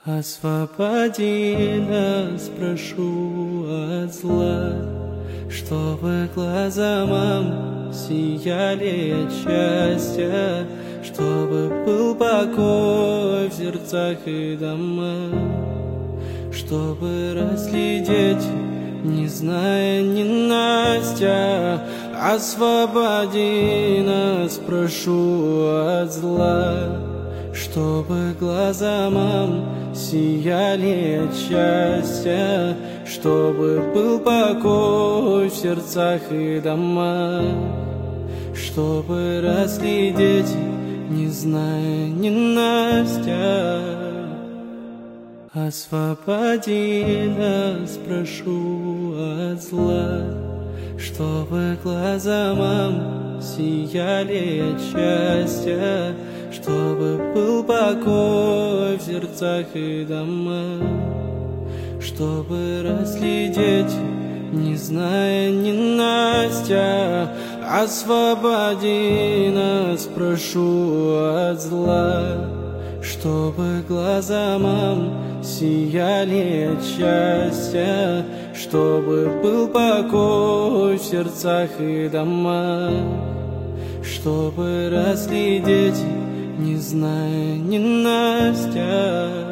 Освободи нас, прошу, от зла, чтобы глаза мам сияли от счастья, чтобы был покой в сердцах и домах, чтобы росли дети, не зная ненастья. Освободи нас, прошу, от зла, чтобы глаза мам сияли от счастья, чтобы был покой в сердцах и домах, чтобы росли дети, не зная ненастья. Освободи нас, прошу, от зла, чтобы глаза мам сияли от счастья, чтобы был покой в сердцах и домах, чтобы росли дети, не зная ненастья. Освободи нас, прошу, от зла, чтобы глаза мам сияли от счастья, чтобы был покой в сердцах и домах, чтобы росли дети, не зная ненастья.